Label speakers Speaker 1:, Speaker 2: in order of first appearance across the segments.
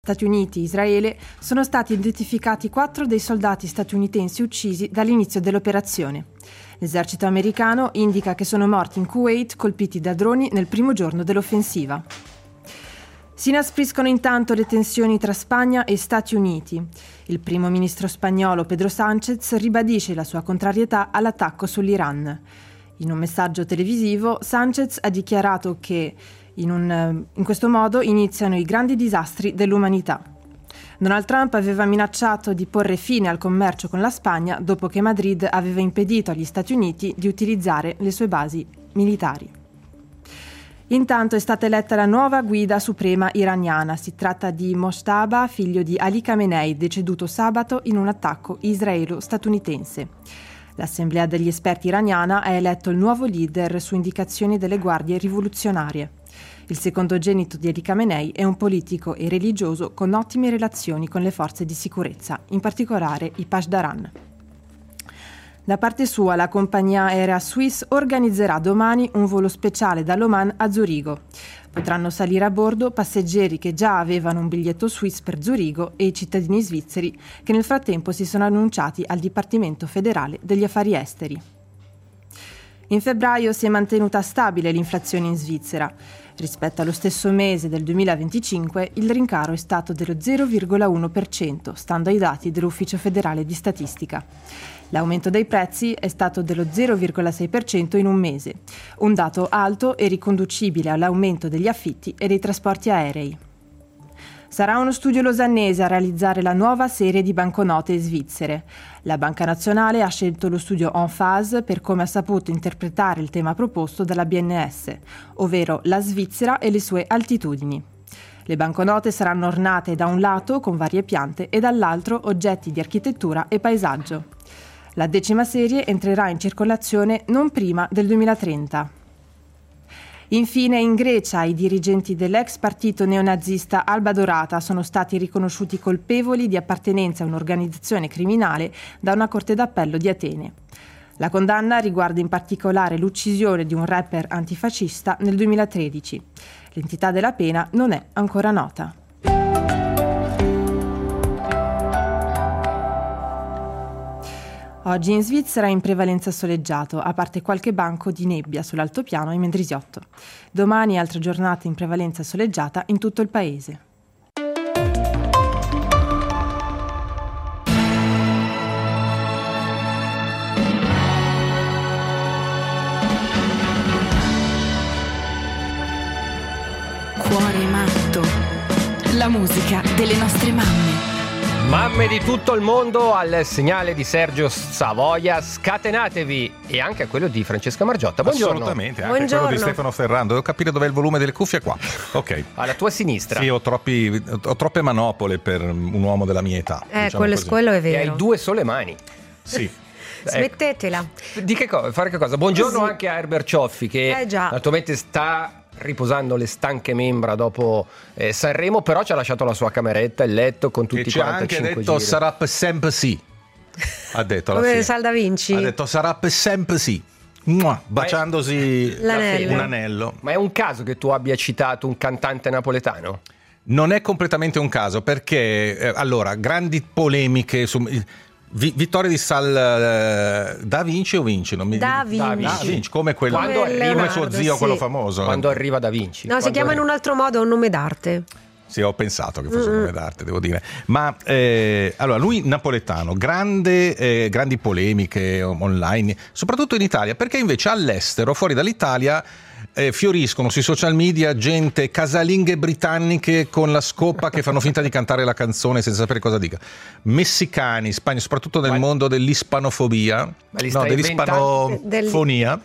Speaker 1: Stati Uniti e Israele sono stati identificati 4 dei soldati statunitensi uccisi dall'inizio dell'operazione. L'esercito americano indica che sono morti in Kuwait colpiti da droni nel primo giorno dell'offensiva. Si inaspriscono intanto le tensioni tra Spagna e Stati Uniti. Il primo ministro spagnolo Pedro Sánchez ribadisce la sua contrarietà all'attacco sull'Iran. In un messaggio televisivo, Sánchez ha dichiarato che in questo modo iniziano i grandi disastri dell'umanità. Donald Trump aveva minacciato di porre fine al commercio con la Spagna dopo che Madrid aveva impedito agli Stati Uniti di utilizzare le sue basi militari. Intanto è stata eletta la nuova guida suprema iraniana. Si tratta di Mojtaba, figlio di Ali Khamenei, deceduto sabato in un attacco israelo-statunitense. L'Assemblea degli esperti iraniana ha eletto il nuovo leader su indicazioni delle guardie rivoluzionarie. Il secondogenito di Ali Khamenei è un politico e religioso con ottime relazioni con le forze di sicurezza, in particolare i Pasdaran. Da parte sua, la compagnia aerea Swiss organizzerà domani un volo speciale dall'Oman a Zurigo. Potranno salire a bordo passeggeri che già avevano un biglietto Swiss per Zurigo e i cittadini svizzeri che nel frattempo si sono annunciati al Dipartimento federale degli affari esteri. In febbraio si è mantenuta stabile l'inflazione in Svizzera. Rispetto allo stesso mese del 2025, il rincaro è stato dello 0,1%, stando ai dati dell'Ufficio federale di statistica. L'aumento dei prezzi è stato dello 0,6% in un mese, un dato alto e riconducibile all'aumento degli affitti e dei trasporti aerei. Sarà uno studio losannese a realizzare la nuova serie di banconote svizzere. La Banca Nazionale ha scelto lo studio Enphase per come ha saputo interpretare il tema proposto dalla BNS, ovvero la Svizzera e le sue altitudini. Le banconote saranno ornate da un lato con varie piante e dall'altro oggetti di architettura e paesaggio. La 10ª serie entrerà in circolazione non prima del 2030. Infine, in Grecia, i dirigenti dell'ex partito neonazista Alba Dorata sono stati riconosciuti colpevoli di appartenenza a un'organizzazione criminale da una corte d'appello di Atene. La condanna riguarda in particolare l'uccisione di un rapper antifascista nel 2013. L'entità della pena non è ancora nota. Oggi in Svizzera è in prevalenza soleggiato, a parte qualche banco di nebbia sull'altopiano e Mendrisiotto. Domani altra giornata in prevalenza soleggiata in tutto il paese.
Speaker 2: Cuore matto, la musica delle nostre mamme.
Speaker 3: Mamme di tutto il mondo, al segnale di Sergio Savoia, scatenatevi, e anche a quello di Francesca Margiotta. Buongiorno.
Speaker 4: Assolutamente, anche quello di Stefano Ferrando. Devo capire dov'è il volume delle cuffie qua. Ok.
Speaker 3: Alla tua sinistra.
Speaker 4: Sì, ho troppe manopole per un uomo della mia età. Diciamo
Speaker 5: quello è vero.
Speaker 3: E hai 2 sole mani.
Speaker 4: Sì.
Speaker 5: Smettetela.
Speaker 3: Di che cosa? Fare che cosa? Buongiorno anche a Herbert Cioffi, che naturalmente sta riposando le stanche membra dopo Sanremo, però ci ha lasciato la sua cameretta, il letto con tutti i 45 giri.
Speaker 4: Ci ha anche detto sarà per sempre sì. Ha detto alla
Speaker 5: come
Speaker 4: fine.
Speaker 5: Sal da Vinci.
Speaker 4: Ha detto sarà per sempre sì. Baciandosi un anello.
Speaker 3: Ma è un caso che tu abbia citato un cantante napoletano?
Speaker 4: Non è completamente un caso, perché allora, grandi polemiche su vittoria di Sal da Vinci o Vinci? Da Vinci, come quello, come suo zio, quello famoso.
Speaker 3: Quando arriva Da Vinci.
Speaker 5: No, si chiama in un altro modo, è un nome d'arte.
Speaker 4: Sì, ho pensato che fosse un nome d'arte, devo dire. Ma allora, lui napoletano, grandi polemiche online, soprattutto in Italia, perché invece all'estero, fuori dall'Italia, fioriscono sui social media gente, casalinghe britanniche con la scopa che fanno finta di cantare la canzone senza sapere cosa dica, messicani, Spagna, soprattutto nel mondo dell'ispanofobia, dell'ispanofonia,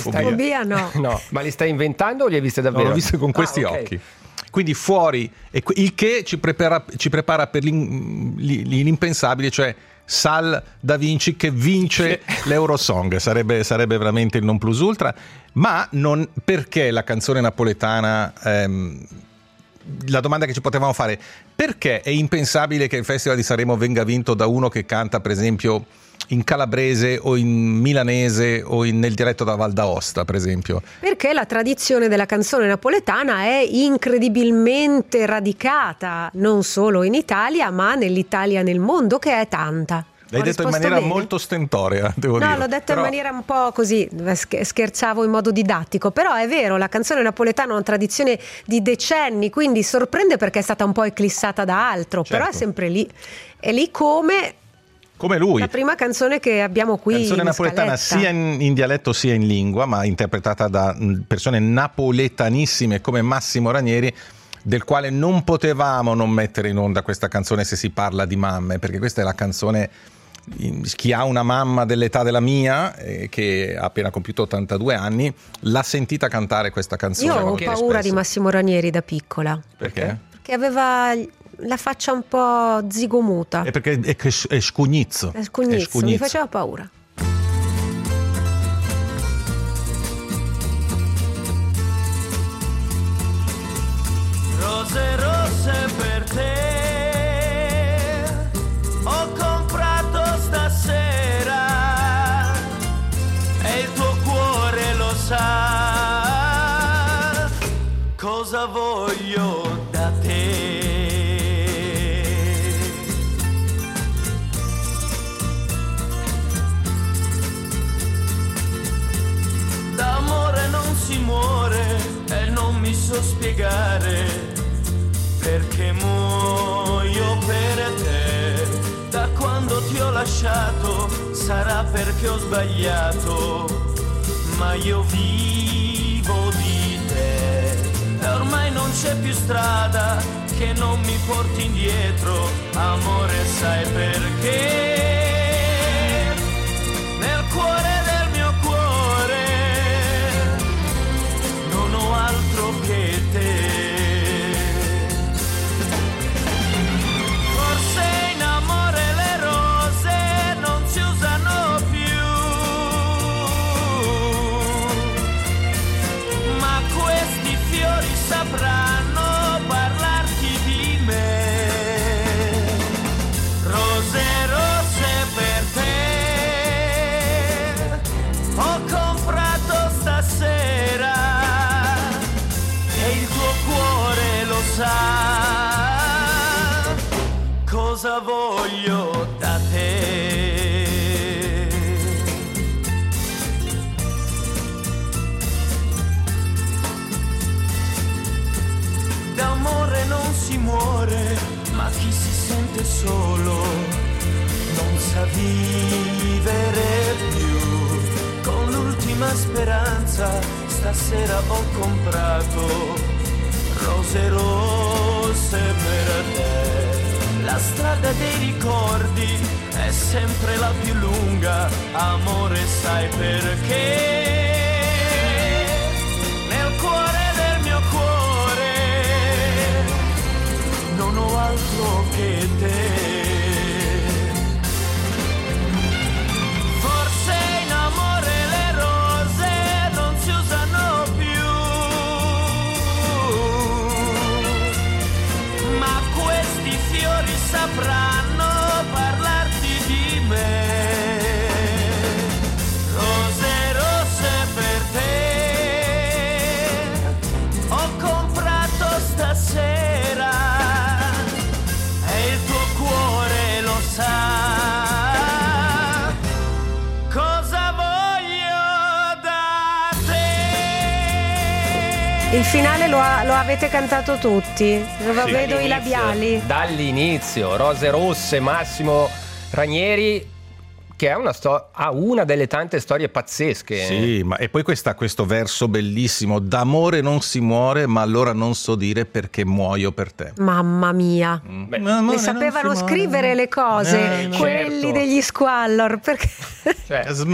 Speaker 3: ma li stai inventando o li hai viste davvero?
Speaker 4: No, l'ho viste con questi occhi. Quindi fuori, il che ci prepara per l'impensabile, cioè Sal da Vinci che vince l'Eurosong, sarebbe veramente il non plus ultra. Ma non perché la canzone napoletana, la domanda che ci potevamo fare, perché è impensabile che il Festival di Sanremo venga vinto da uno che canta per esempio in calabrese o in milanese o nel dialetto da Val d'Aosta, per esempio?
Speaker 5: Perché la tradizione della canzone napoletana è incredibilmente radicata non solo in Italia, ma nell'Italia e nel mondo, che è tanta.
Speaker 4: L'hai detto in maniera molto stentorea, devo dire.
Speaker 5: No, l'ho detto in maniera un po' così, scherzavo in modo didattico, però è vero, la canzone napoletana ha una tradizione di decenni, quindi sorprende perché è stata un po' eclissata da altro,
Speaker 4: certo.
Speaker 5: Però è sempre lì. È lì come
Speaker 4: lui.
Speaker 5: La prima canzone che abbiamo qui.
Speaker 4: Canzone napoletana sia in dialetto sia in lingua, ma interpretata da persone napoletanissime come Massimo Ranieri, del quale non potevamo non mettere in onda questa canzone se si parla di mamme, perché questa è la canzone. Chi ha una mamma dell'età della mia, che ha appena compiuto 82 anni, l'ha sentita cantare questa canzone.
Speaker 5: Io ho paura di Massimo Ranieri da piccola.
Speaker 4: Perché?
Speaker 5: Perché aveva la faccia un po' zigomuta.
Speaker 4: È perché è scugnizzo.
Speaker 5: È scugnizzo, mi faceva paura.
Speaker 6: Rose rosse per te ho comprato stasera e il tuo cuore lo sa cosa voglio da te. D'amore non si muore e non mi so spiegare perché muoio per te. Da quando ti ho lasciato sarà perché ho sbagliato, ma io vivo di te e ormai non c'è più strada che non mi porti indietro, amore, sai perché? Nel cuore del mio cuore non ho altro che te. Forse in amore le rose non si usano più, ma questi fiori sapranno parlarti di me. Rose rosse per te ho comprato stasera e il tuo cuore lo sa cosa voglio da te. D'amore non si muore, ma chi si sente solo non sa vivere più. Con l'ultima speranza stasera ho comprato rose rosse per te. La strada dei ricordi è sempre la più lunga, amore, sai perché? Nel cuore del mio cuore non ho altro che te. Forse in amore le rose non si usano più, ma questi fiori sapranno parlarti di me. Rose rosse per te ho comprato stasera e il tuo cuore lo sa cosa voglio da te.
Speaker 5: Il finale lo avete cantato tutti, vedo i labiali.
Speaker 3: Dall'inizio, Rose rosse, Massimo Ranieri, che ha una delle tante storie pazzesche.
Speaker 4: Sì, e poi questo verso bellissimo: d'amore non si muore, ma allora non so dire perché muoio per te.
Speaker 5: Mamma mia, ne sapevano scrivere le cose, quelli
Speaker 3: certo.
Speaker 5: degli Squallor, perché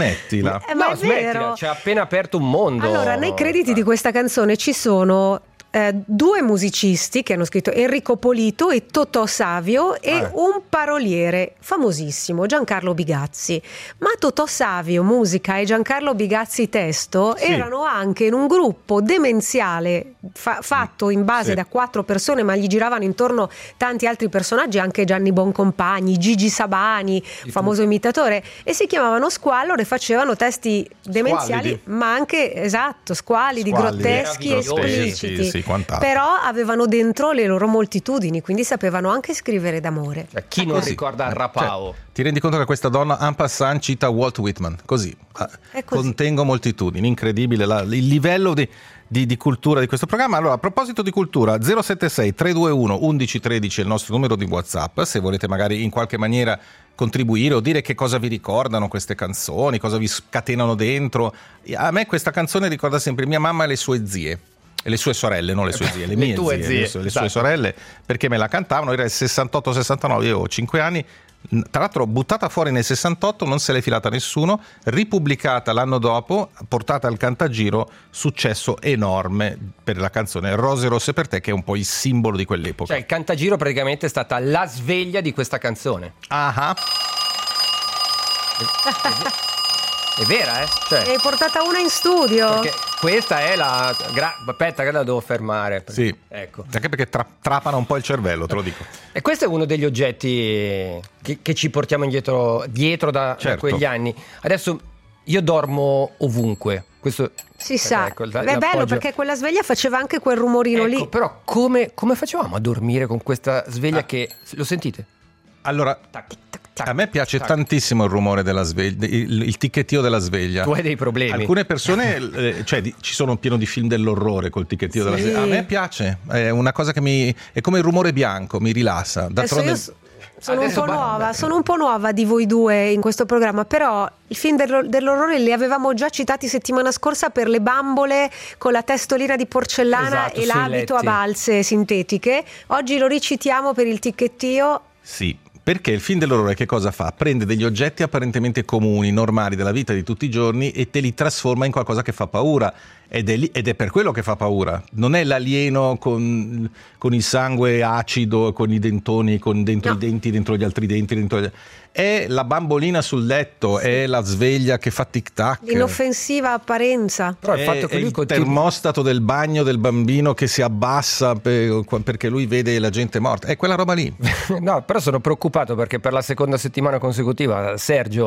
Speaker 4: Smettila.
Speaker 5: ma
Speaker 3: no,
Speaker 5: è
Speaker 3: smettila,
Speaker 5: vero.
Speaker 3: ci ha appena aperto un mondo.
Speaker 5: Allora, nei crediti di questa canzone ci sono due musicisti che hanno scritto, Enrico Polito e Totò Savio, e un paroliere famosissimo, Giancarlo Bigazzi. Ma Totò Savio musica e Giancarlo Bigazzi testo erano anche in un gruppo demenziale fatto in base da 4 persone, ma gli giravano intorno tanti altri personaggi, anche Gianni Boncompagni, Gigi Sabani, famoso imitatore, e si chiamavano Squallor e facevano testi demenziali, ma anche squalidi, grotteschi, espliciti. Però avevano dentro le loro moltitudini, quindi sapevano anche scrivere d'amore.
Speaker 3: Chi non ricorda Rapao?
Speaker 4: Ti rendi conto che questa donna en passant cita Walt Whitman? Così. Contengo moltitudini, incredibile il livello di cultura di questo programma. Allora, a proposito di cultura, 076 321 1113 è il nostro numero di WhatsApp, se volete magari in qualche maniera contribuire o dire che cosa vi ricordano queste canzoni, cosa vi scatenano dentro. A me questa canzone ricorda sempre mia mamma e le sue zie. E le sue sorelle, non le sue zie, le mie zie, le sue sorelle, perché me la cantavano. Era il 68-69, io ho 5 anni, tra l'altro buttata fuori nel 68, non se l'è filata nessuno, ripubblicata l'anno dopo, portata al Cantagiro, successo enorme per la canzone Rose rosse per te, che è un po' il simbolo di quell'epoca.
Speaker 3: Cioè il Cantagiro praticamente è stata la sveglia di questa canzone. È vera, Cioè,
Speaker 5: hai portata una in studio?
Speaker 3: Perché questa è la... Aspetta che la devo fermare.
Speaker 4: Sì,
Speaker 3: ecco.
Speaker 4: Anche perché trapana un po' il cervello, te lo dico.
Speaker 3: E questo è uno degli oggetti che ci portiamo dietro da quegli anni. Adesso io dormo ovunque. Questo
Speaker 5: si sa. Ecco, è bello perché quella sveglia faceva anche quel rumorino lì.
Speaker 3: Però come facevamo a dormire con questa sveglia che... Lo sentite?
Speaker 4: Allora... A me piace tantissimo il rumore della sveglia, il ticchettio della sveglia.
Speaker 3: Tu hai dei problemi.
Speaker 4: Alcune persone, ci sono pieno di film dell'orrore col ticchettio della sveglia. A me piace, è una cosa che è come il rumore bianco, mi rilassa.
Speaker 5: Sono un po' nuova di voi due in questo programma, però il film dell'orrore li avevamo già citati settimana scorsa per le bambole con la testolina di porcellana e l'abito a balze sintetiche. Oggi lo ricitiamo per il ticchettio.
Speaker 4: Sì. Perché il film dell'orrore che cosa fa? Prende degli oggetti apparentemente comuni, normali della vita di tutti i giorni e te li trasforma in qualcosa che fa paura. Ed è per quello che fa paura. Non è l'alieno con il sangue acido, con i dentoni, con dentro i denti, dentro gli altri denti, è la bambolina sul letto, è la sveglia che fa tic tac,
Speaker 5: l'inoffensiva apparenza.
Speaker 4: Però il fatto che lui il termostato del bagno del bambino che si abbassa perché lui vede la gente morta, è quella roba lì.
Speaker 3: No, però sono preoccupato perché per la seconda settimana consecutiva Sergio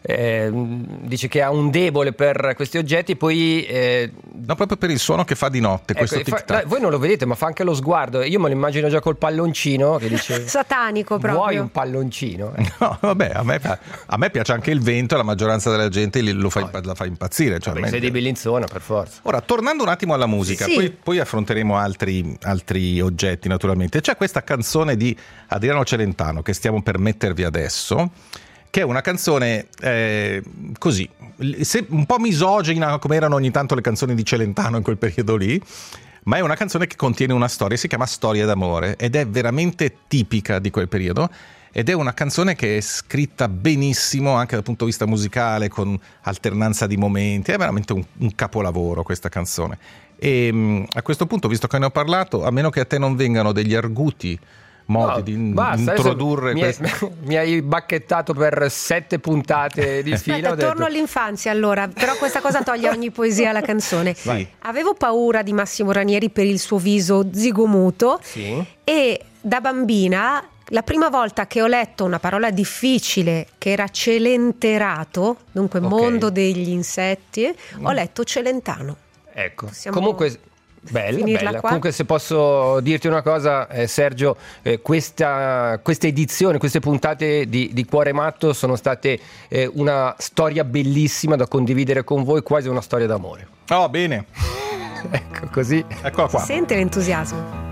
Speaker 3: dice che ha un debole per questi oggetti, poi
Speaker 4: no, proprio per il suono che fa di notte, questo tic tac.
Speaker 3: Voi non lo vedete, ma fa anche lo sguardo. Io me lo immagino già col palloncino che dice
Speaker 5: satanico proprio.
Speaker 3: Vuoi un palloncino?
Speaker 4: No, vabbè, a me piace anche il vento e la maggioranza della gente la fa impazzire. Cioè,
Speaker 3: sei di Bellinzona, per forza.
Speaker 4: Ora, tornando un attimo alla musica, poi affronteremo altri oggetti naturalmente. C'è questa canzone di Adriano Celentano che stiamo per mettervi adesso, che è una canzone così, un po' misogina come erano ogni tanto le canzoni di Celentano in quel periodo lì, ma è una canzone che contiene una storia, si chiama Storia d'amore ed è veramente tipica di quel periodo. Ed è una canzone che è scritta benissimo anche dal punto di vista musicale, con alternanza di momenti, è veramente un capolavoro questa canzone. E a questo punto, visto che ne ho parlato, a meno che a te non vengano degli arguti modi di introdurre
Speaker 3: mi hai bacchettato per 7 puntate di fila.
Speaker 5: Torno all'infanzia allora, però questa cosa toglie ogni poesia alla canzone.
Speaker 4: Vai.
Speaker 5: Avevo paura di Massimo Ranieri per il suo viso zigomuto e da bambina la prima volta che ho letto una parola difficile che era celenterato, dunque mondo degli insetti, ho letto Celentano.
Speaker 3: Ecco, comunque bella. Comunque, se posso dirti una cosa, Sergio, questa edizione, queste puntate di Cuore Matto sono state una storia bellissima da condividere con voi, quasi una storia d'amore.
Speaker 4: Oh, bene.
Speaker 3: Ecco, così.
Speaker 4: Eccola qua.
Speaker 5: Sente l'entusiasmo.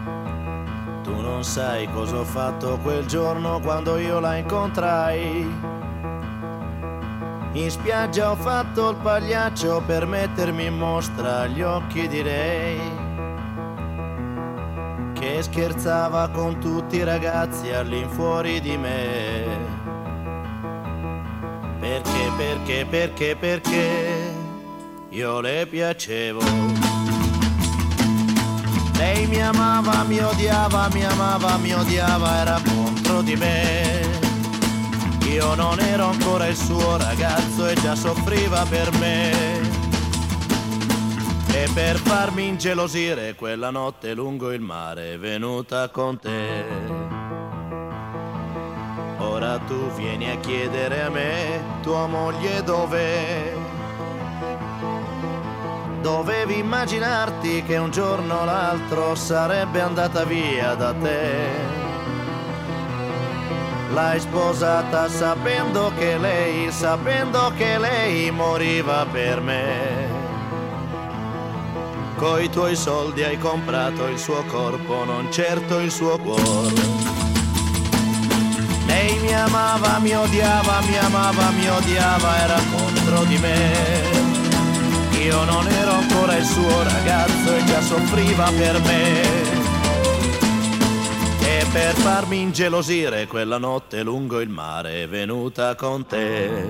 Speaker 6: Tu non sai cosa ho fatto quel giorno quando io la incontrai. In spiaggia ho fatto il pagliaccio per mettermi in mostra agli occhi di lei, che scherzava con tutti i ragazzi all'infuori di me. Perché io le piacevo. Lei mi amava, mi odiava, mi amava, mi odiava, era contro di me. Io non ero ancora il suo ragazzo e già soffriva per me. E per farmi ingelosire quella notte lungo il mare è venuta con te. Ora tu vieni a chiedere a me, tua moglie dov'è? Dovevi immaginarti che un giorno o l'altro sarebbe andata via da te. L'hai sposata sapendo che lei moriva per me. Coi tuoi soldi hai comprato il suo corpo, non certo il suo cuore. Lei mi amava, mi odiava, mi amava, mi odiava, era contro di me. Io non ero ancora il suo ragazzo e già soffriva per me. E per farmi ingelosire quella notte lungo il mare è venuta con te.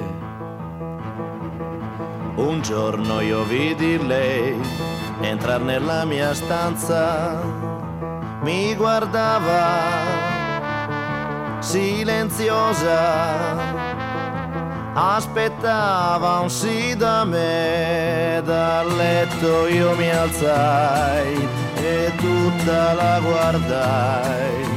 Speaker 6: Un giorno io vidi lei entrar nella mia stanza, mi guardava silenziosa, aspettava un sì da me. Dal letto io mi alzai e tutta la guardai,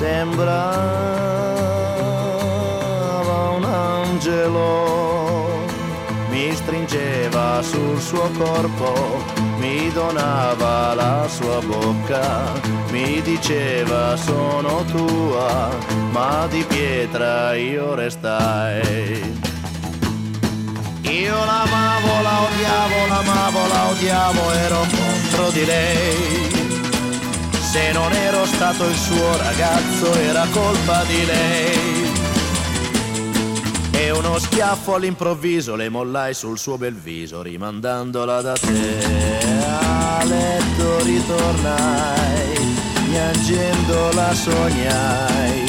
Speaker 6: sembrava un angelo, mi stringeva sul suo corpo, mi donava la sua bocca, mi diceva sono tua, ma di pietra io restai. Io l'amavo, la odiavo, l'amavo, la odiavo, ero contro di lei. Se non ero stato il suo ragazzo era colpa di lei. E uno schiaffo all'improvviso le mollai sul suo bel viso, rimandandola da te. A letto ritornai, piangendola sognai,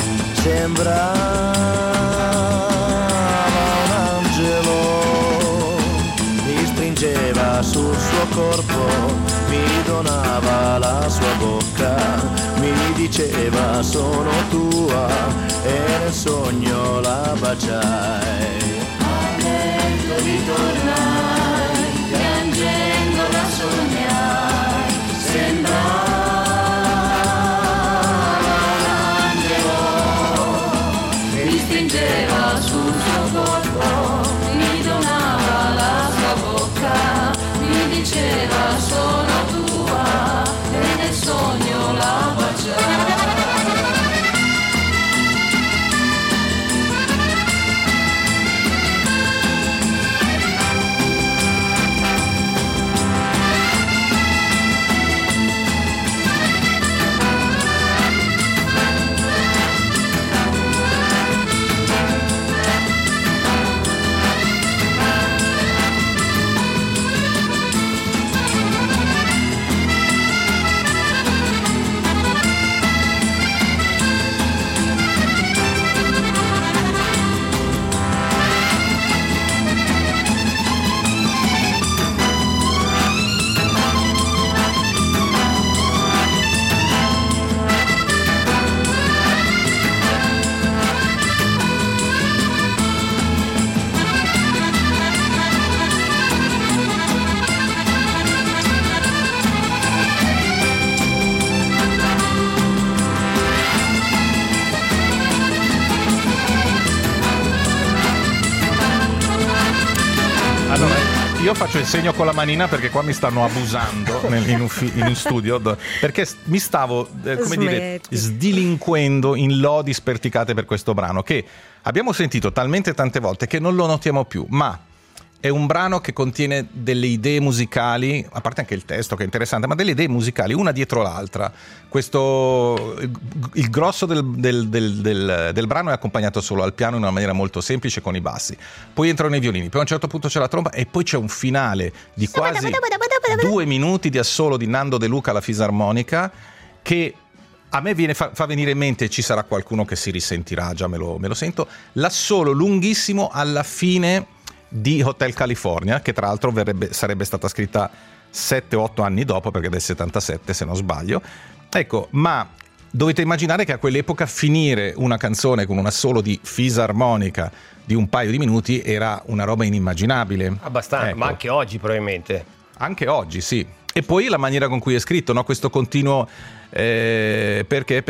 Speaker 6: sembrava un angelo, mi stringeva sul suo corpo, mi donava la sua bocca, mi diceva sono tua e nel sogno la baciai. A letto ritornai, piangendo la sognai, sembrava un angelo, mi stringeva sul suo corpo, mi donava la sua bocca, mi diceva sono tua e nel sogno la baciai.
Speaker 4: Io faccio il segno con la manina perché qua mi stanno abusando in studio, perché mi stavo sdilinquendo in lodi sperticate per questo brano che abbiamo sentito talmente tante volte che non lo notiamo più, ma è un brano che contiene delle idee musicali, a parte anche il testo che è interessante, ma delle idee musicali una dietro l'altra. Il grosso del brano è accompagnato solo al piano in una maniera molto semplice con i bassi, poi entrano i violini, poi a un certo punto c'è la tromba e poi c'è un finale di quasi 2 minuti di assolo di Nando De Luca alla fisarmonica che a me fa venire in mente, ci sarà qualcuno che si risentirà, già me lo sento, l'assolo lunghissimo alla fine di Hotel California, che tra l'altro sarebbe stata scritta 7 o 8 anni dopo, perché del 77 se non sbaglio. Ecco, ma dovete immaginare che a quell'epoca finire una canzone con un assolo di fisarmonica di un paio di minuti era una roba inimmaginabile.
Speaker 3: Abbastanza,
Speaker 4: ecco.
Speaker 3: Ma anche oggi probabilmente.
Speaker 4: Anche oggi, sì. E poi la maniera con cui è scritto, no? Questo continuo perché,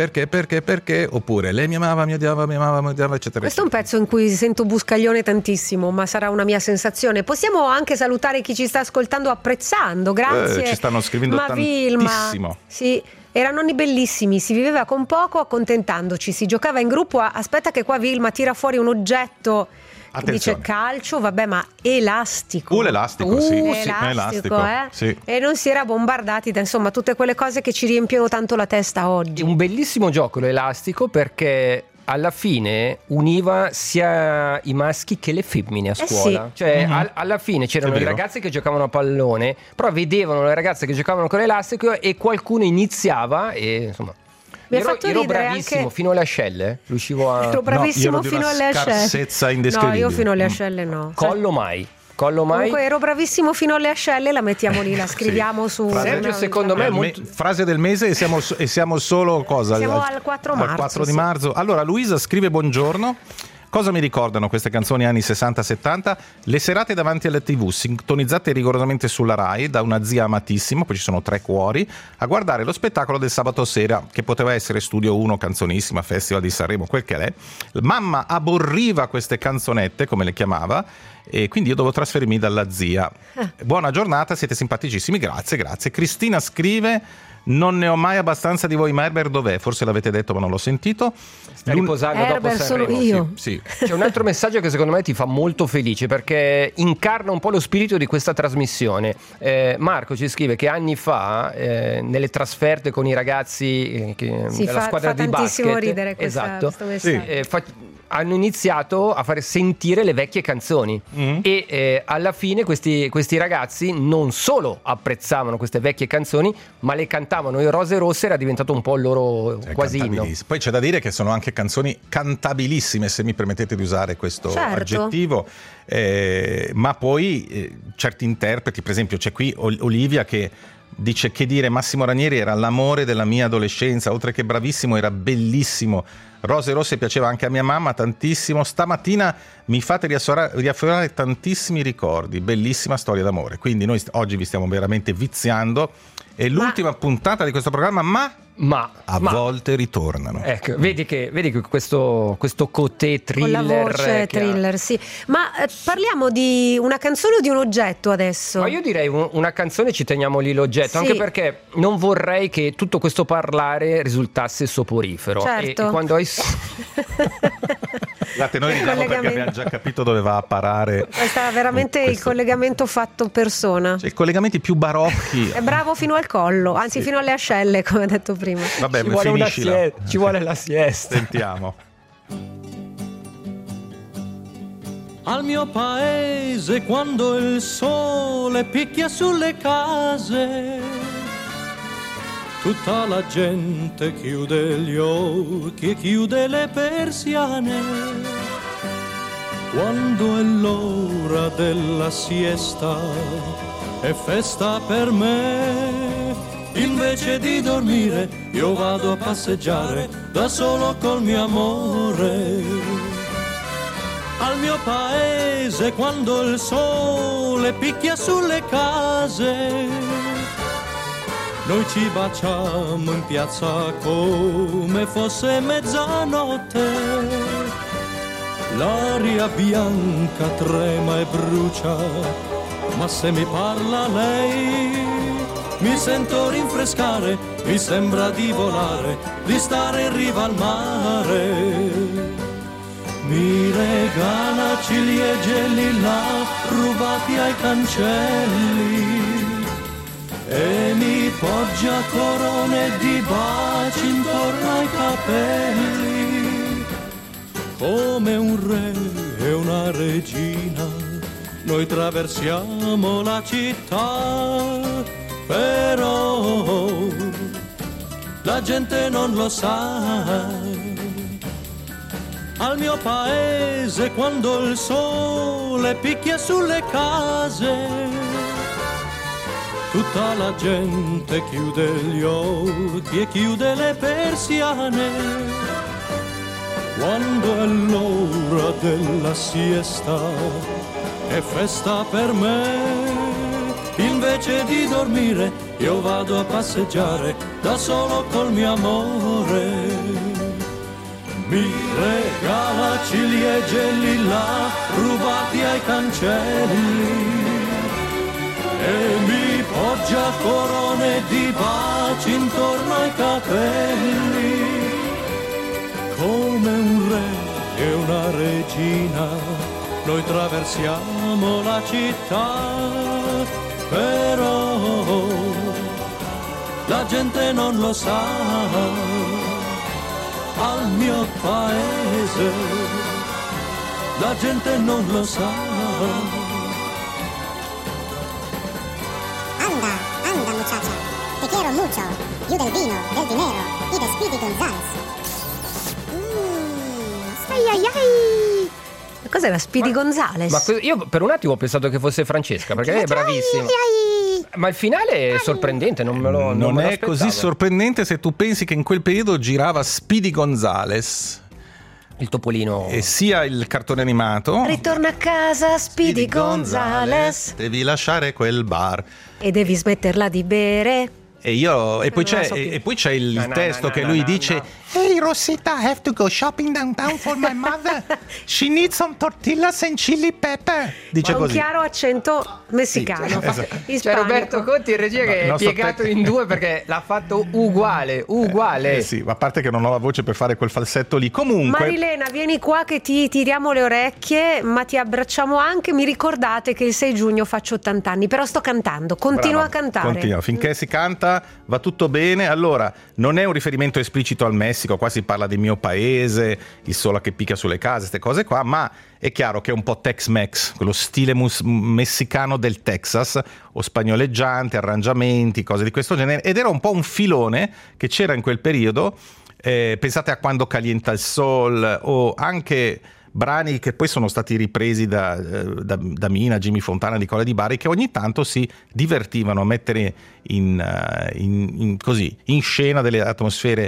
Speaker 4: oppure lei mi amava, mi odiava, eccetera.
Speaker 5: Questo è un pezzo in cui sento Buscaglione tantissimo, ma sarà una mia sensazione. Possiamo anche salutare chi ci sta ascoltando apprezzando, grazie.
Speaker 4: Ci stanno scrivendo tantissimo.
Speaker 5: Sì. Erano anni bellissimi, si viveva con poco accontentandoci, si giocava in gruppo. Aspetta che qua Vilma tira fuori un oggetto che dice calcio, vabbè, ma elastico.
Speaker 4: L'elastico, sì.
Speaker 5: Elastico. Sì. E non si era bombardati da, insomma, tutte quelle cose che ci riempiono tanto la testa oggi.
Speaker 3: Un bellissimo gioco l'elastico, perché alla fine univa sia i maschi che le femmine a scuola.
Speaker 5: Sì.
Speaker 3: Cioè alla fine c'erano i ragazzi che giocavano a pallone, però vedevano le ragazze che giocavano con l'elastico e qualcuno iniziava e insomma ero bravissimo
Speaker 5: anche...
Speaker 3: fino alle ascelle. Riuscivo a...
Speaker 5: Ero bravissimo fino alle ascelle.
Speaker 4: Scarsezza indescrivibile.
Speaker 5: No, io fino alle ascelle no.
Speaker 3: Collo mai.
Speaker 5: Comunque ero bravissimo fino alle ascelle, la mettiamo lì, la scriviamo su.
Speaker 3: Sergio, secondo me
Speaker 4: frase del mese e siamo solo cosa?
Speaker 5: Siamo al 4 marzo.
Speaker 4: Al 4 di marzo. Allora Luisa scrive: buongiorno. Cosa mi ricordano queste canzoni anni 60-70? Le serate davanti alla TV, sintonizzate rigorosamente sulla Rai da una zia amatissima, poi ci sono 3 cuori, a guardare lo spettacolo del sabato sera, che poteva essere Studio 1, Canzonissima, Festival di Sanremo, quel che è. Mamma aborriva queste canzonette, come le chiamava, e quindi io dovevo trasferirmi dalla zia. Buona giornata, siete simpaticissimi, grazie. Cristina scrive: non ne ho mai abbastanza di voi, ma Herbert dov'è? Forse l'avete detto ma non l'ho sentito.
Speaker 3: Sta riposando dopo Sanremo.
Speaker 5: Sono io.
Speaker 4: Sì.
Speaker 3: C'è un altro messaggio che secondo me ti fa molto felice, perché incarna un po' lo spirito di questa trasmissione. Marco ci scrive che anni fa nelle trasferte con i ragazzi della squadra di basket,
Speaker 5: tantissimo ridere
Speaker 3: esatto,
Speaker 5: questo messaggio.
Speaker 3: Hanno iniziato a fare sentire le vecchie canzoni e alla fine questi ragazzi non solo apprezzavano queste vecchie canzoni, ma le cantavano, e Rose Rosse era diventato un po' il loro quasi inno.
Speaker 4: Poi c'è da dire che sono anche canzoni cantabilissime, se mi permettete di usare questo aggettivo, ma poi certi interpreti, per esempio c'è qui Olivia che dice: che dire, Massimo Ranieri era l'amore della mia adolescenza, oltre che bravissimo era bellissimo. Rose Rosse piaceva anche a mia mamma tantissimo. Stamattina mi fate riaffiorare tantissimi ricordi, bellissima storia d'amore. Quindi noi oggi vi stiamo veramente viziando. È l'ultima puntata di questo programma, ma a volte ritornano.
Speaker 3: Ecco, vedi che questo cotè thriller,
Speaker 5: con la voce thriller, sì. Ma parliamo di una canzone o di un oggetto adesso?
Speaker 3: Ma io direi una canzone, ci teniamo lì l'oggetto, sì. Anche perché non vorrei che tutto questo parlare risultasse soporifero.
Speaker 5: Certo.
Speaker 3: E quando hai
Speaker 4: Guardate, noi ridiamo perché abbiamo già capito dove va a parare.
Speaker 5: Questo è veramente il collegamento fatto persona.
Speaker 4: Cioè, i collegamenti più barocchi.
Speaker 5: È bravo fino al collo, anzi fino alle ascelle, come ho detto prima.
Speaker 4: Vabbè,
Speaker 3: ci vuole la siesta.
Speaker 4: Sentiamo.
Speaker 6: Al mio paese, quando il sole picchia sulle case, tutta la gente chiude gli occhi e chiude le persiane. Quando è l'ora della siesta è festa per me. Invece di dormire io vado a passeggiare da solo col mio amore. Al mio paese, quando il sole picchia sulle case, noi ci baciamo in piazza come fosse mezzanotte. L'aria bianca trema e brucia, ma se mi parla lei mi sento rinfrescare, mi sembra di volare, di stare in riva al mare. Mi regala ciliegie lilla rubati ai cancelli e mi poggia corone di baci intorno ai capelli. Come un re e una regina noi traversiamo la città, però la gente non lo sa. Al mio paese, quando il sole picchia sulle case, tutta la gente chiude gli occhi e chiude le persiane. Quando è l'ora della siesta è festa per me. Invece di dormire io vado a passeggiare da solo col mio amore. Mi regala ciliegie lilla rubati ai cancelli e mi poggia corone di baci intorno ai capelli. Come un re e una regina noi traversiamo la città. Però la gente non lo sa, al mio paese la gente non lo sa.
Speaker 7: Anda muchacha, te quiero mucho, yo del vino, del dinero y de Speedy Gonzales.
Speaker 5: Ai. Cos'è la Speedy Gonzales?
Speaker 3: Ma io per un attimo ho pensato che fosse Francesca, perché lei è bravissima. Ma il finale è sorprendente, non
Speaker 4: è così sorprendente se tu pensi che in quel periodo girava Speedy Gonzales,
Speaker 3: il topolino,
Speaker 4: e sia il cartone animato
Speaker 5: Ritorna a casa Speedy Gonzales,
Speaker 4: devi lasciare quel bar
Speaker 5: e devi smetterla di bere.
Speaker 4: E poi c'è il testo che lui dice: Hey Rosita, I have to go shopping downtown for my mother. She needs some tortillas and chili pepper. Dice così.
Speaker 5: Un chiaro accento messicano.
Speaker 4: Sì, esatto.
Speaker 3: C'è Roberto Conti in regia che è piegato in due perché l'ha fatto uguale.
Speaker 4: Sì, ma a parte che non ho la voce per fare quel falsetto lì. Comunque,
Speaker 5: Marilena, vieni qua che ti tiriamo le orecchie, ma ti abbracciamo anche. Mi ricordate che il 6 giugno faccio 80 anni, però sto cantando. Continua a cantare.
Speaker 4: Continua, finché si canta va tutto bene. Allora, non è un riferimento esplicito al Messico, qua si parla del mio paese, il sole che picchia sulle case, queste cose qua, ma è chiaro che è un po' Tex-Mex, quello stile messicano del Texas, o spagnoleggiante, arrangiamenti, cose di questo genere, ed era un po' un filone che c'era in quel periodo. Pensate a Quando calienta il sol, o anche brani che poi sono stati ripresi da Mina, Jimmy Fontana, Nicola Di Bari, che ogni tanto si divertivano a mettere in scena delle atmosfere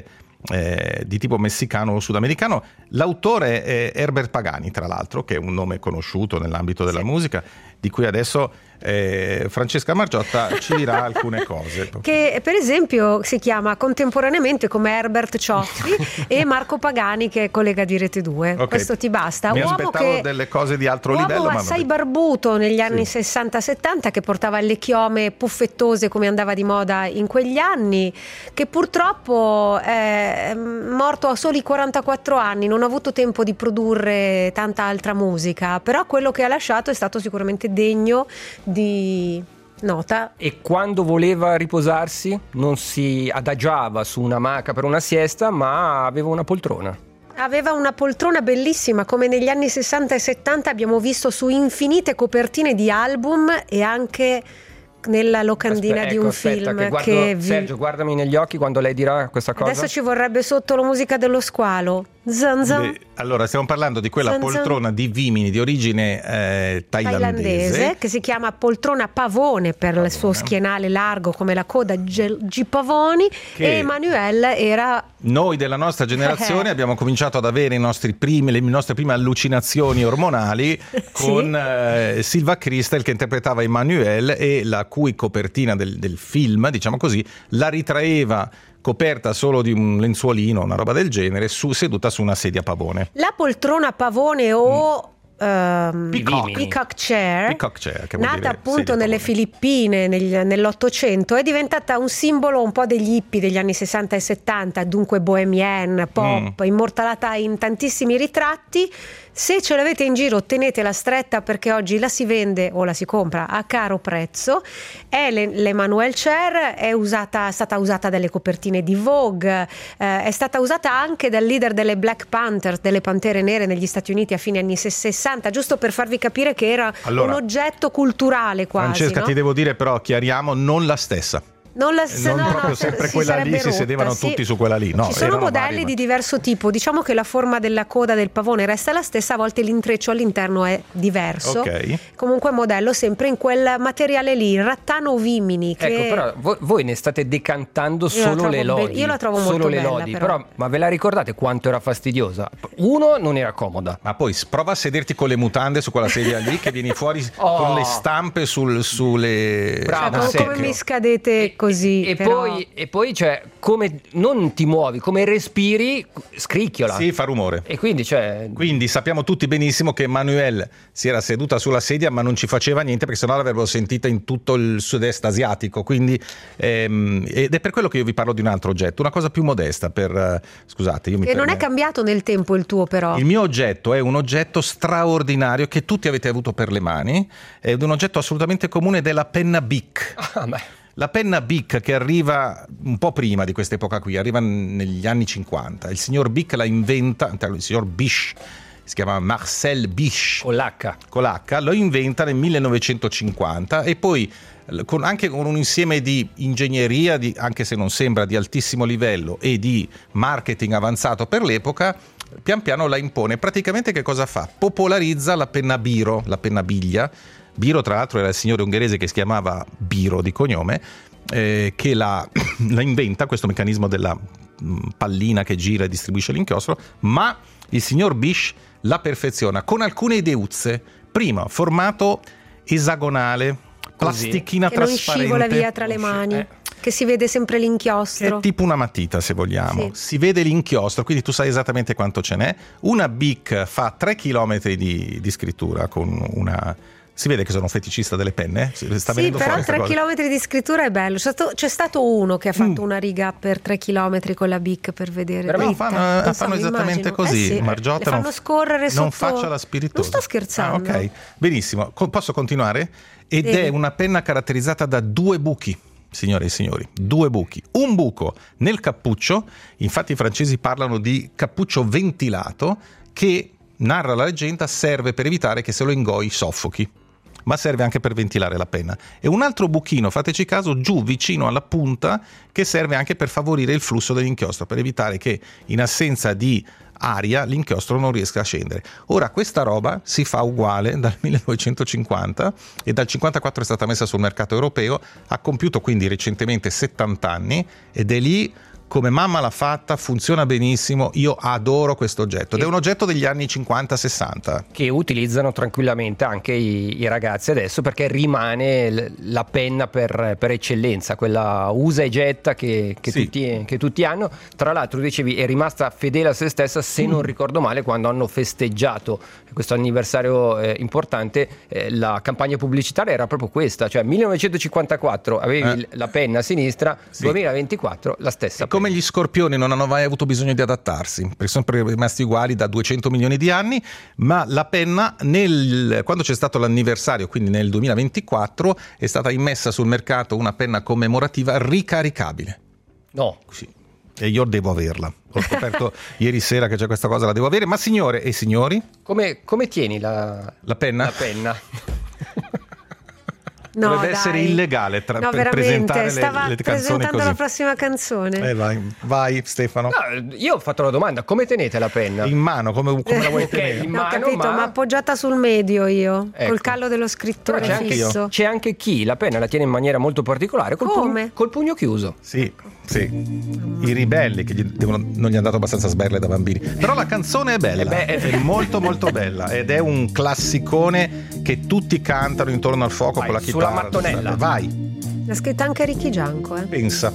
Speaker 4: di tipo messicano o sudamericano. L'autore è Herbert Pagani, tra l'altro, che è un nome conosciuto nell'ambito della musica, di cui adesso Francesca Margiotta ci dirà alcune cose.
Speaker 5: Che per esempio si chiama contemporaneamente come Herbert Cioffi e Marco Pagani, che è collega di Rete 2. Okay. Questo ti basta?
Speaker 4: Mi
Speaker 5: uomo
Speaker 4: aspettavo delle cose di altro livello.
Speaker 5: Uomo assai barbuto negli anni 60-70, che portava le chiome puffettose come andava di moda in quegli anni, che purtroppo è morto a soli 44 anni, non ha avuto tempo di produrre tanta altra musica, però quello che ha lasciato è stato sicuramente degno di nota.
Speaker 3: E quando voleva riposarsi non si adagiava su un'amaca per una siesta, ma aveva una poltrona.
Speaker 5: Aveva una poltrona bellissima, come negli anni 60 e 70 abbiamo visto su infinite copertine di album e anche nella locandina di un film.
Speaker 3: Sergio, guardami negli occhi quando lei dirà questa cosa.
Speaker 5: Adesso ci vorrebbe sotto la musica dello squalo. Zan zan.
Speaker 4: Allora, stiamo parlando di quella poltrona di vimini di origine thailandese,
Speaker 5: che si chiama poltrona pavone per il suo schienale largo come la coda G-Pavoni, e Emanuele era...
Speaker 4: Noi della nostra generazione abbiamo cominciato ad avere le nostre prime allucinazioni ormonali con Silva Cristel, che interpretava Emanuele, e la cui copertina del film, diciamo così, la ritraeva coperta solo di un lenzuolino, una roba del genere, seduta su una sedia pavone.
Speaker 5: La poltrona pavone o Peacock Chair,
Speaker 4: che
Speaker 5: nata appunto nelle Filippine nell'Ottocento, è diventata un simbolo un po' degli hippie degli anni 60 e 70, dunque bohemienne, pop, immortalata in tantissimi ritratti. Se ce l'avete in giro tenetela stretta, perché oggi la si vende o la si compra a caro prezzo. È l'Emanuelle Chair, è stata usata dalle copertine di Vogue, è stata usata anche dal leader delle Black Panthers, delle Pantere Nere negli Stati Uniti a fine anni 60, giusto per farvi capire che era un oggetto culturale quasi.
Speaker 4: Francesca,
Speaker 5: no?
Speaker 4: ti devo dire però, chiariamo, non la stessa. sempre quella lì, si sedevano tutti su quella lì. No,
Speaker 5: ci sono modelli di diverso tipo, diciamo che la forma della coda del pavone resta la stessa, a volte l'intreccio all'interno è diverso. Comunque modello sempre in quel materiale lì, Rattano Vimini. Che...
Speaker 3: Ecco, però voi ne state decantando solo le lodi.
Speaker 5: Io la trovo molto bella,
Speaker 3: lodi, però ma ve la ricordate quanto era fastidiosa? Uno, non era comoda.
Speaker 4: Ma poi prova a sederti con le mutande su quella sedia lì che vieni fuori con le stampe sulle...
Speaker 5: Bravo, come mi scadete così.
Speaker 3: E poi cioè, come non ti muovi, come respiri, scricchiola.
Speaker 4: Sì, fa rumore.
Speaker 3: E quindi
Speaker 4: sappiamo tutti benissimo che Manuel si era seduta sulla sedia ma non ci faceva niente, perché sennò l'avrebbero sentita in tutto il sud-est asiatico. Quindi ed è per quello che io vi parlo di un altro oggetto, una cosa più modesta, scusate, io mi
Speaker 5: non è cambiato nel tempo il tuo, però.
Speaker 4: Il mio oggetto è un oggetto straordinario che tutti avete avuto per le mani, è un oggetto assolutamente comune, ed è la penna Bic. La penna Bic, che arriva un po' prima di questa epoca qui, arriva negli anni 50. Il signor Bic la inventa, il signor Bisch, si chiama Marcel Bisch.
Speaker 3: Con l'H.
Speaker 4: Lo inventa nel 1950 e poi anche con un insieme di ingegneria, anche se non sembra di altissimo livello, e di marketing avanzato per l'epoca, pian piano la impone. Praticamente che cosa fa? Popolarizza la penna biro, la penna biglia. Biro, tra l'altro, era il signore ungherese che si chiamava Biro di cognome, che la inventa, questo meccanismo della pallina che gira e distribuisce l'inchiostro, ma il signor Bisch la perfeziona con alcune ideuzze. Prima, formato esagonale, plastichina trasparente.
Speaker 5: Che non scivola via tra le mani. Che si vede sempre l'inchiostro.
Speaker 4: Che è tipo una matita, se vogliamo. Sì. Si vede l'inchiostro, quindi tu sai esattamente quanto ce n'è. Una Bic fa 3 chilometri di scrittura con una... Si vede che sono un feticista delle penne? Sta venendo
Speaker 5: però
Speaker 4: fuori
Speaker 5: 3 chilometri di scrittura è bello. C'è stato uno che ha fatto una riga per 3 chilometri con la Bic per vedere.
Speaker 4: No, fanno esattamente così.
Speaker 5: Sì.
Speaker 4: Margiotta
Speaker 5: fanno scorrere
Speaker 4: non faccia la spiritosa.
Speaker 5: Non sto scherzando.
Speaker 4: Ok, benissimo. Posso continuare? Ed è una penna caratterizzata da 2 buchi. Signore e signori, 2 buchi. Un buco nel cappuccio, infatti i francesi parlano di cappuccio ventilato, che, narra la leggenda, serve per evitare che se lo ingoi soffochi, ma serve anche per ventilare la penna. E un altro buchino, fateci caso, giù vicino alla punta, che serve anche per favorire il flusso dell'inchiostro, per evitare che in assenza di aria l'inchiostro non riesca a scendere. Ora, questa roba si fa uguale dal 1950 e dal 54 è stata messa sul mercato europeo, ha compiuto quindi recentemente 70 anni ed è lì. Come mamma l'ha fatta, funziona benissimo, io adoro questo oggetto ed è un oggetto degli anni 50-60
Speaker 3: che utilizzano tranquillamente anche i ragazzi adesso, perché rimane la penna per eccellenza, quella usa e getta che tutti hanno. Tra l'altro, dicevi, è rimasta fedele a se stessa, se non ricordo male, quando hanno festeggiato questo anniversario importante, la campagna pubblicitaria era proprio questa, cioè 1954 avevi la penna a sinistra, 2024 la stessa.
Speaker 4: Come gli scorpioni non hanno mai avuto bisogno di adattarsi, perché sono sempre rimasti uguali da 200 milioni di anni, ma la penna quando c'è stato l'anniversario, quindi nel 2024, è stata immessa sul mercato una penna commemorativa ricaricabile.
Speaker 3: No.
Speaker 4: Sì. E io devo averla. Ho scoperto ieri sera che c'è questa cosa, la devo avere. Ma signore e signori,
Speaker 3: come tieni la penna?
Speaker 4: La penna. Dovrebbe essere illegale per presentare le canzoni così.
Speaker 5: La prossima canzone.
Speaker 4: Vai Stefano.
Speaker 3: No, io ho fatto la domanda: come tenete la penna?
Speaker 4: In mano, come la vuoi tenere?
Speaker 5: In mano, ho capito, ma appoggiata sul medio io, col callo dello scrittore fisso.
Speaker 3: C'è anche chi la penna la tiene in maniera molto particolare, col pugno chiuso.
Speaker 4: Sì. I ribelli che non gli hanno dato abbastanza sberle da bambini. Però la canzone è bella, è molto molto bella ed è un classicone che tutti cantano intorno al fuoco con la chitarra.
Speaker 3: Sulla mattonella.
Speaker 4: Vai.
Speaker 5: L'ha scritta anche Ricky Gianco,
Speaker 4: Pensa.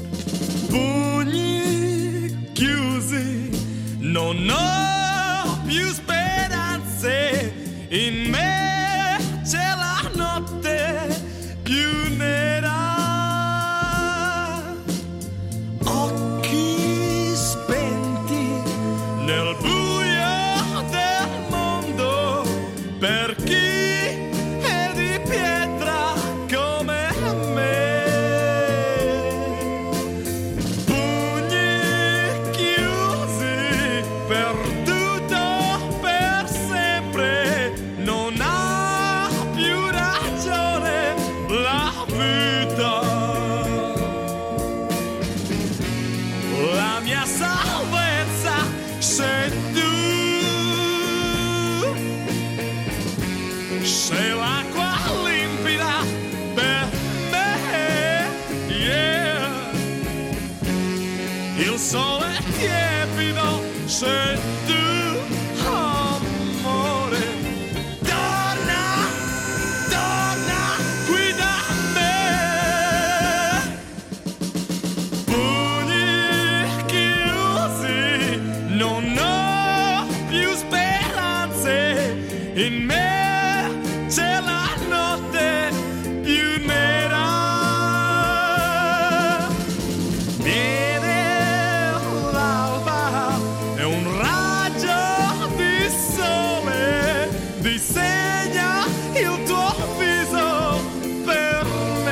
Speaker 6: Pugni chiusi, non ho più speranze, in me c'è la notte più nera. Occhi spenti nel buio del mondo, per chi è di pietra come me. Pugni chiusi, perduto per sempre, non ha più ragione la vita. Se tu, amore, torna qui da me. Pugni chiusi, non ho più speranze, in me c'è la notte più nera. Viene l'alba e un raggio di sole disegna il tuo viso per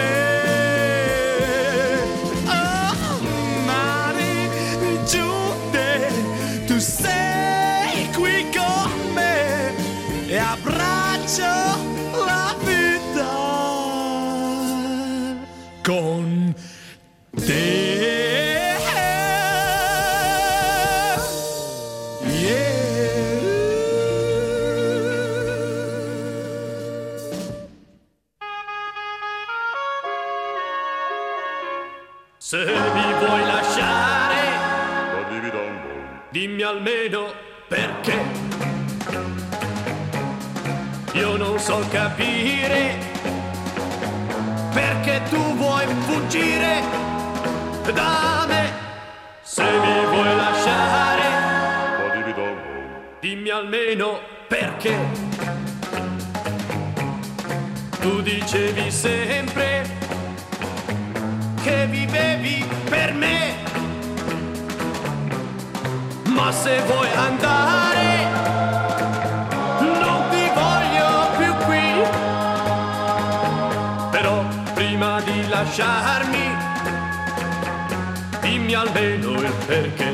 Speaker 6: me. Oh, mani giunte, tu sei qui con me e abbraccio la vita con te. Se mi vuoi lasciare, dimmi almeno perché. Io non so capire perché tu vuoi fuggire da me. Se mi vuoi lasciare, dimmi almeno perché. Tu dicevi sempre che vivevi per me, ma se vuoi andare non ti voglio più qui. Però prima di lasciarmi dimmi almeno il perché.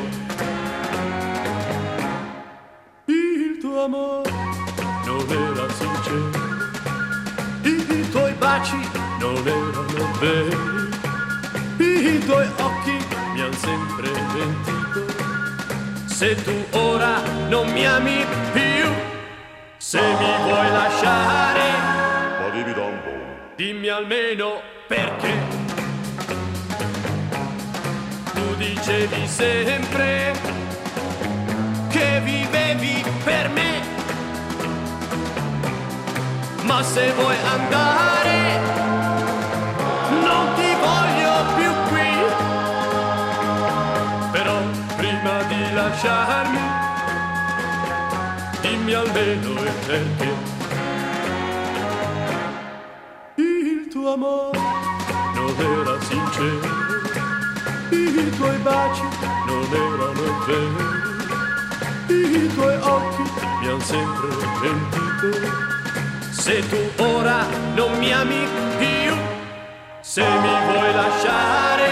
Speaker 6: Il tuo amore non era sincero, i tuoi baci non erano veri, i tuoi occhi mi han sempre mentito. Se tu ora non mi ami più, se mi vuoi lasciare, dimmi almeno perché. Tu dicevi sempre che vivevi per me, ma se vuoi andare non ti voglio più qui. Però prima di lasciarmi dimmi almeno il perché. Il tuo amore non era sincero, i tuoi baci non erano veri, i tuoi occhi mi han sempre mentito. Se tu ora non mi ami più, se mi vuoi lasciare,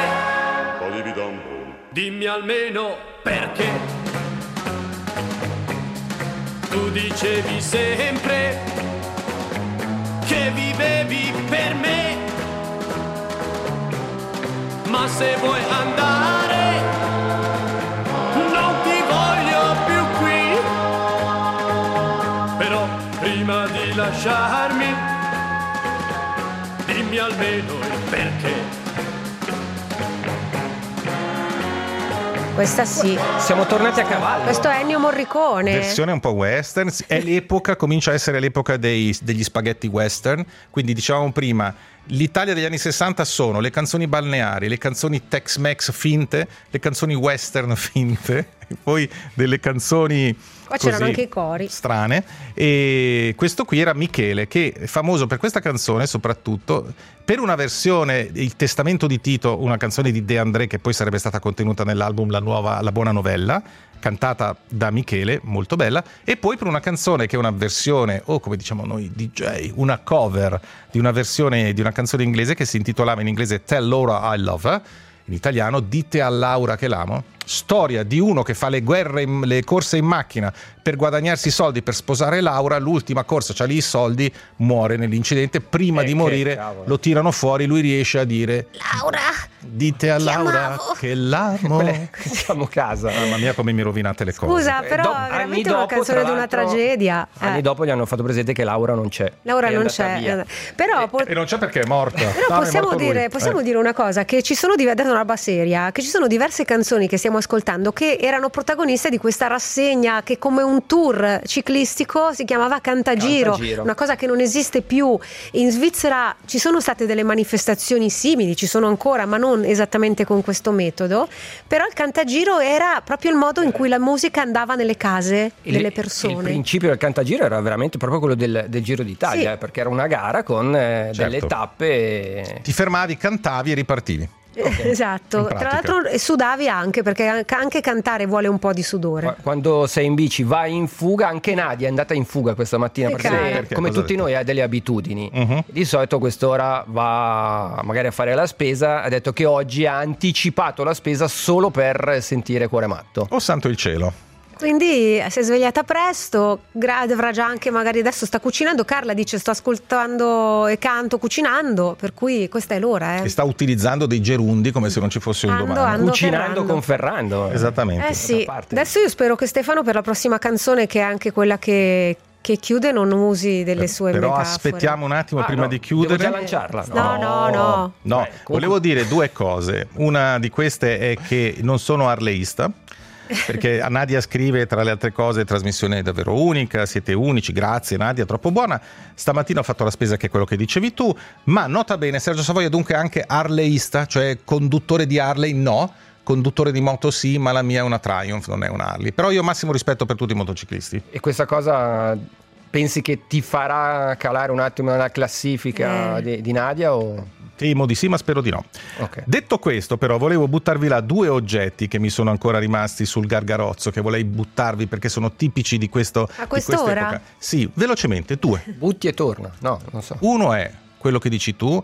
Speaker 6: dimmi almeno perché. Tu dicevi sempre che vivevi per me, ma se vuoi andare non ti voglio più qui. Però prima di lasciarmi dimmi almeno il perché.
Speaker 5: Questa sì.
Speaker 3: Siamo tornati a cavallo.
Speaker 5: Questo è Ennio Morricone.
Speaker 4: Versione un po' western. È l'epoca, comincia a essere l'epoca degli spaghetti western. Quindi dicevamo prima, l'Italia degli anni 60 sono le canzoni balneari, le canzoni Tex-Mex finte, le canzoni western finte, e poi delle canzoni
Speaker 5: qua c'erano anche i cori
Speaker 4: strane. E questo qui era Michele, che è famoso per questa canzone soprattutto per una versione, Il testamento di Tito, una canzone di De André che poi sarebbe stata contenuta nell'album La buona novella, cantata da Michele, molto bella, e poi per una canzone che è una versione, o come diciamo noi DJ, una cover di una versione di una canzone inglese che si intitolava in inglese Tell Laura I Love Her, in italiano Dite a Laura che l'amo. Storia di uno che fa le corse in macchina per guadagnarsi i soldi per sposare Laura. L'ultima corsa, c'ha lì i soldi, muore nell'incidente. Prima di morire lo tirano fuori, lui riesce a dire: Laura, dite a Laura che l'amo.
Speaker 3: Facciamo casa.
Speaker 4: Mamma mia, come mi rovinate le cose.
Speaker 5: Scusa, però è veramente una canzone di una tragedia.
Speaker 3: Anni dopo gli hanno fatto presente che Laura non c'è.
Speaker 5: Laura non c'è. Però
Speaker 4: e non c'è perché è morta.
Speaker 5: Però possiamo dire una cosa, che ci sono una roba seria, che ci sono diverse canzoni che stiamo stiamo ascoltando, che erano protagoniste di questa rassegna che come un tour ciclistico si chiamava Cantagiro, una cosa che non esiste più. In Svizzera ci sono state delle manifestazioni simili, ci sono ancora, ma non esattamente con questo metodo, però il Cantagiro era proprio il modo in cui la musica andava nelle case delle persone.
Speaker 3: Il principio del Cantagiro era veramente proprio quello del Giro d'Italia,
Speaker 5: sì,
Speaker 3: perché era una gara con delle tappe.
Speaker 4: Ti fermavi, cantavi e ripartivi.
Speaker 5: Okay. Esatto, tra l'altro sudavi anche, perché anche cantare vuole un po' di sudore.
Speaker 3: Quando sei in bici vai in fuga, anche Nadia è andata in fuga questa mattina perché come tutti noi ha delle abitudini. Di solito a quest'ora va magari a fare la spesa, ha detto che oggi ha anticipato la spesa solo per sentire Cuore Matto.
Speaker 4: Oh santo il cielo.
Speaker 5: Quindi si è svegliata presto, dovrà già anche magari adesso sta cucinando. Carla dice sto ascoltando e canto cucinando, per cui questa è l'ora.
Speaker 4: E sta utilizzando dei gerundi come se non ci fosse un domani.
Speaker 3: Cucinando con Ferrando.
Speaker 4: Esattamente.
Speaker 5: Sì. Adesso io spero che Stefano per la prossima canzone, che è anche quella che chiude, non usi delle sue
Speaker 4: però
Speaker 5: metafore.
Speaker 4: Aspettiamo un attimo prima di chiudere.
Speaker 3: Devo già lanciarla.
Speaker 5: No.
Speaker 4: Volevo dire due cose. Una di queste è che non sono arleista, perché Nadia scrive tra le altre cose: trasmissione davvero unica, siete unici, grazie Nadia, troppo buona. Stamattina ho fatto la spesa, che è quello che dicevi tu, ma nota bene Sergio Savoia dunque anche arleista, cioè conduttore di Harley no, conduttore di moto sì, ma la mia è una Triumph, non è una Harley. Però io ho massimo rispetto per tutti i motociclisti.
Speaker 3: E questa cosa pensi che ti farà calare un attimo nella classifica di Nadia o...
Speaker 4: Temo di sì, ma spero di no.
Speaker 3: Okay.
Speaker 4: Detto questo, però, volevo buttarvi là due oggetti che mi sono ancora rimasti sul gargarozzo, che vorrei buttarvi perché sono tipici di questo.
Speaker 5: A quest'ora?
Speaker 4: Di quest'epoca. Sì, velocemente, due.
Speaker 3: Butti e torna. No, non so.
Speaker 4: Uno è quello che dici tu,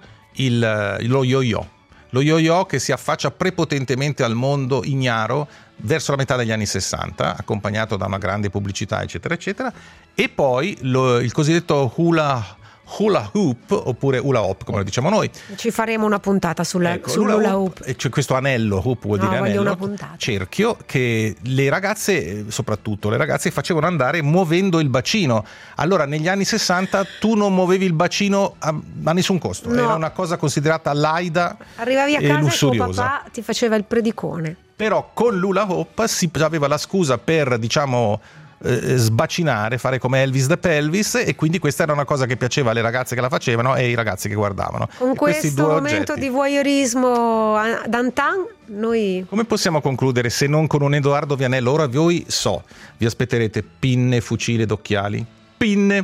Speaker 4: lo yo-yo. Lo yo-yo che si affaccia prepotentemente al mondo ignaro verso la metà degli anni 60, accompagnato da una grande pubblicità, eccetera, eccetera. E poi il cosiddetto hula hoop, oppure hula hoop come lo diciamo noi.
Speaker 5: Ci faremo una puntata sull'hula hoop.
Speaker 4: E c'è questo anello, hoop vuol dire anello,
Speaker 5: una puntata.
Speaker 4: Cerchio, che le ragazze, soprattutto le ragazze, facevano andare muovendo il bacino. Allora negli anni 60 tu non muovevi il bacino a nessun costo, era una cosa considerata laida.
Speaker 5: Arrivavi a casa e tuo
Speaker 4: lussuriosa.
Speaker 5: papà ti faceva il predicone.
Speaker 4: Però con l'hula hoop si aveva la scusa per, diciamo, sbacinare, fare come Elvis the Pelvis, e quindi questa era una cosa che piaceva alle ragazze che la facevano e ai ragazzi che guardavano.
Speaker 5: Con questo momento di voyeurismo d'antan, noi...
Speaker 4: Come possiamo concludere se non con un Edoardo Vianello? Ora voi vi aspetterete pinne, fucile d'occhiali. Pinne,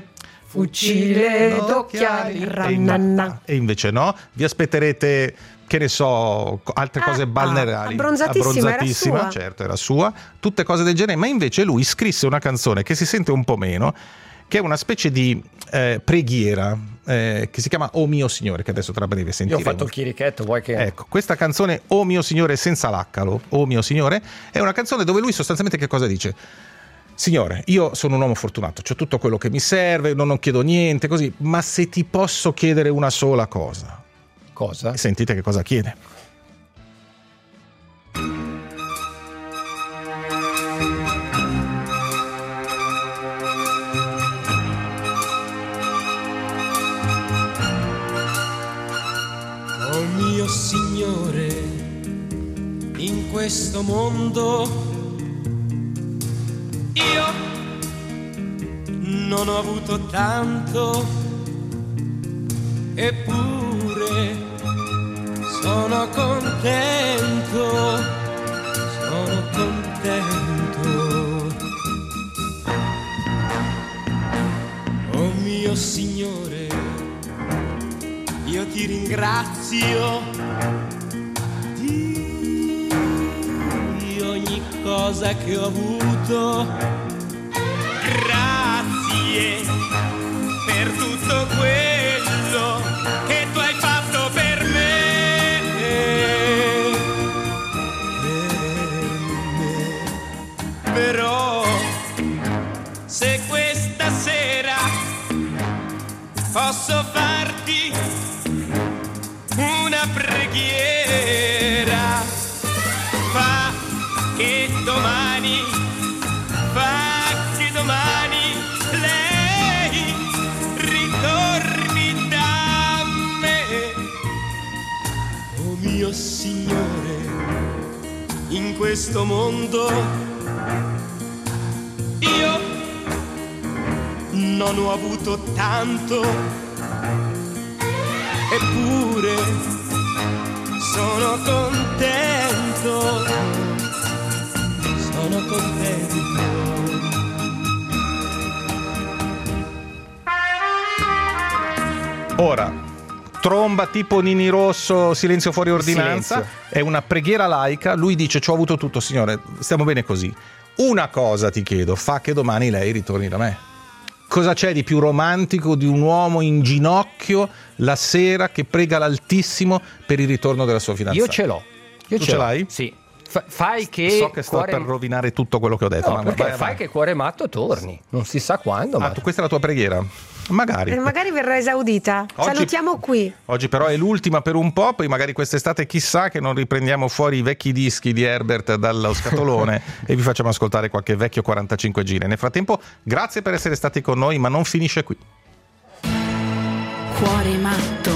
Speaker 5: fucile d'occhiali,
Speaker 4: e invece no, vi aspetterete, che ne so, altre cose balneari.
Speaker 5: Abbronzatissima, era
Speaker 4: certo, era sua, tutte cose del genere, ma invece lui scrisse una canzone che si sente un po' meno, che è una specie di preghiera, che si chiama O mio Signore, che adesso tra breve sentiremo.
Speaker 3: Io ho fatto il chirichetto, vuoi che...
Speaker 4: Ecco, questa canzone O mio Signore, senza l'accalo, O mio Signore, è una canzone dove lui sostanzialmente che cosa dice? Signore, io sono un uomo fortunato, c'ho tutto quello che mi serve, non chiedo niente, così, ma se ti posso chiedere una sola cosa.
Speaker 3: Cosa?
Speaker 4: Sentite che cosa chiede.
Speaker 6: Oh mio Signore, in questo mondo io non ho avuto tanto, eppure sono contento, sono contento. Oh mio Signore, io ti ringrazio di ogni cosa che ho avuto. Grazie per tutto quello che tu hai fatto per me. Però se questa sera posso farti una preghiera, fa che domani lei ritorni da me. Oh mio Signore, in in questo mondo. Io non ho avuto tanto, eppure sono contento, sono contento.
Speaker 4: Ora, tromba tipo Nini Rosso, silenzio fuori ordinanza, silenzio. È una preghiera laica. Lui dice: ci ho avuto tutto, signore, stiamo bene così. Una cosa ti chiedo, fa che domani lei ritorni da me. Cosa c'è di più romantico di un uomo in ginocchio la sera che prega l'Altissimo per il ritorno della sua fidanzata?
Speaker 3: Io ce l'ho.
Speaker 4: Tu ce l'hai?
Speaker 3: Sì. Fai che
Speaker 4: so che sto per rovinare tutto quello che ho detto.
Speaker 3: No, perché fai che Cuore Matto torni. Non si sa quando. Ma
Speaker 4: questa è la tua preghiera? Magari
Speaker 5: verrà esaudita. Oggi, salutiamo qui.
Speaker 4: Oggi però è l'ultima per un po', poi magari quest'estate chissà che non riprendiamo fuori i vecchi dischi di Herbert dallo scatolone e vi facciamo ascoltare qualche vecchio 45 giri. Nel frattempo, grazie per essere stati con noi, ma non finisce qui.
Speaker 2: Cuore Matto.